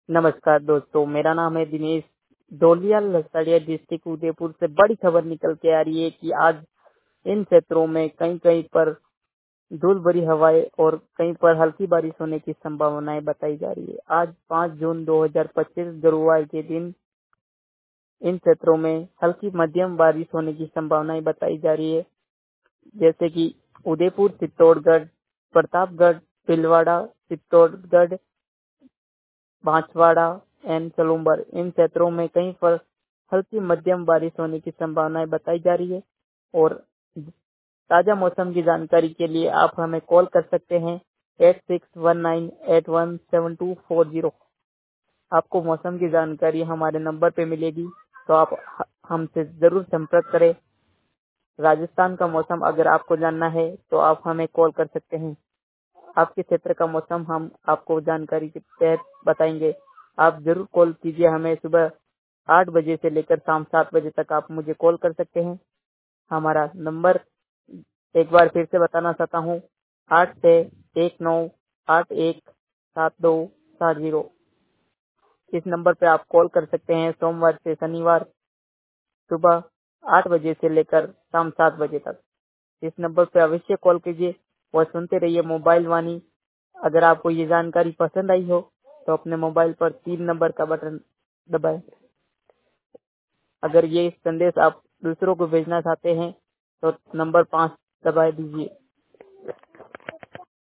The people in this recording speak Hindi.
नमस्कार दोस्तों, मेरा नाम है दिनेश डोलिया लसड़िया डिस्ट्रिक्ट उदयपुर से। बड़ी खबर निकल के आ रही है कि आज इन क्षेत्रों में कहीं कहीं पर धूल भरी हवाएं और कहीं पर हल्की बारिश होने की संभावनाएं बताई जा रही है। आज 5 जून 2025 गुरुवार के दिन इन क्षेत्रों में हल्की मध्यम बारिश होने की संभावनाएं बताई जा रही है, जैसे कि उदयपुर, चित्तौड़गढ़, प्रतापगढ़, भीलवाड़ा, चित्तौड़गढ़, बांसवाड़ा एंड सलूम्बर। इन क्षेत्रों में कहीं पर हल्की मध्यम बारिश होने की संभावनाएं बताई जा रही है। और ताजा मौसम की जानकारी के लिए आप हमें कॉल कर सकते हैं 8619817240। आपको मौसम की जानकारी हमारे नंबर पे मिलेगी, तो आप हमसे जरूर संपर्क करें। राजस्थान का मौसम अगर आपको जानना है तो आप हमें कॉल कर सकते हैं। आपके क्षेत्र का मौसम हम आपको जानकारी के तहत बताएंगे। आप जरूर कॉल कीजिए हमें। सुबह 8 बजे से लेकर शाम 7 बजे तक आप मुझे कॉल कर सकते हैं। हमारा नंबर एक बार फिर से बताना चाहता हूँ, 8619817270। इस नंबर पे आप कॉल कर सकते हैं सोमवार से शनिवार सुबह 8 बजे से लेकर शाम 7 बजे तक। इस नंबर पे अवश्य कॉल कीजिए और सुनते रहिए मोबाइल वाणी। अगर आपको ये जानकारी पसंद आई हो तो अपने मोबाइल पर 3 नंबर का बटन दबाएं। अगर ये संदेश आप दूसरों को भेजना चाहते हैं तो नंबर 5 दबा दीजिए।